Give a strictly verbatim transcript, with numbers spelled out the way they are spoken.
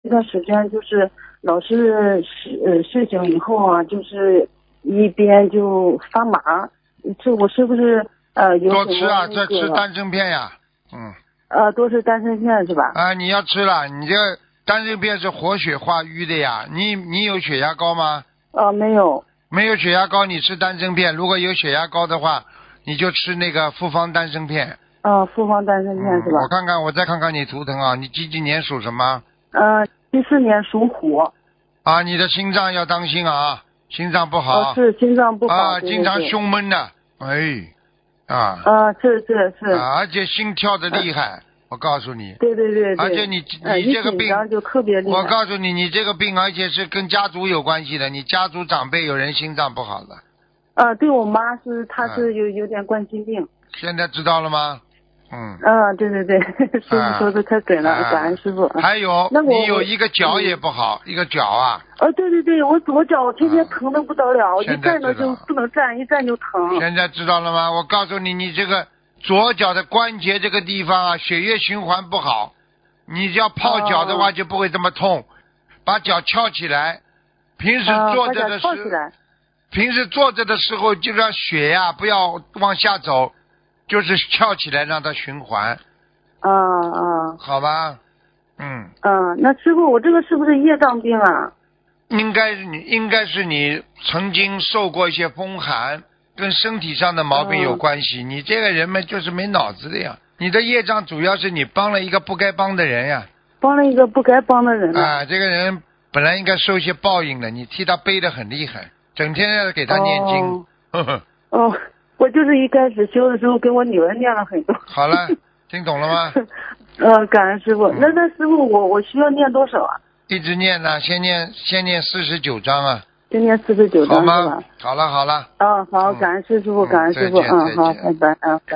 段时间就是老是睡呃睡醒以后啊，就是一边就发麻，这我是不是呃有多吃啊， 什么那这吃个丹参片呀，嗯。 呃多是丹参片是吧？ 啊，你要吃了，你这个丹参片是活血化瘀的呀。你你有血压高吗？ 呃没有。 没有血压高，你吃丹参片；如果有血压高的话，你就吃那个复方丹参片。 呃复方丹参片嗯， 是吧？ 我看看，我再看看你图腾啊，你几几年属什么？ 呃七四年属虎。 啊，你的心脏要当心啊，心脏不好。 哦是心脏不好。 啊， 对对对经常胸闷的，哎，啊。 呃是是是。 啊，而且心跳的厉害， 呃、 我告诉你。 对对对对。 而且你呃、 你这个病， 一紧张就特别厉害。 我告诉你，你这个病而且是跟家族有关系的，你家族长辈有人心脏不好的。 呃，对我妈是，她是嗯有有点冠心病。 现在知道了吗？嗯。 嗯，对对对，师傅说的太准了， 啊、 感恩师傅。 还有， 那我你有一个脚也不好，嗯、一个脚啊。 哦，对对对，我左脚天天疼的不得了， 啊、 一站着就不能站，一站就疼。 现在知道了吗？我告诉你，你这个左脚的关节这个地方啊，血液循环不好。你要泡脚的话就不会这么痛，哦、把脚翘起来。平时坐着的时候， 呃、 平时坐着的时候就让血呀、不要往下走，就是翘起来让它循环。 啊啊。 好吧，嗯。 嗯，那师傅，我这个是不是业障病啊？ 应该是你，应该是你曾经受过一些风寒，跟身体上的毛病有关系。嗯、你这个人嘛，就是没脑子的呀。你的业障主要是你帮了一个不该帮的人呀。 帮了一个不该帮的人了。 啊，这个人本来应该受一些报应的，你替他背得很厉害，整天要给他念经。 哦。 呵呵哦，我就是一开始修的时候给我女儿念了很多。 好了，听懂了吗？ 呃，感恩师傅。 嗯、 那那师傅，我我需要念多少啊？ 一直念呢，先念先念四十九章啊。 先念四十九章是吧？ 好了好了。 嗯，好，感恩师傅，感恩师傅， 嗯， 嗯，好，拜拜，嗯。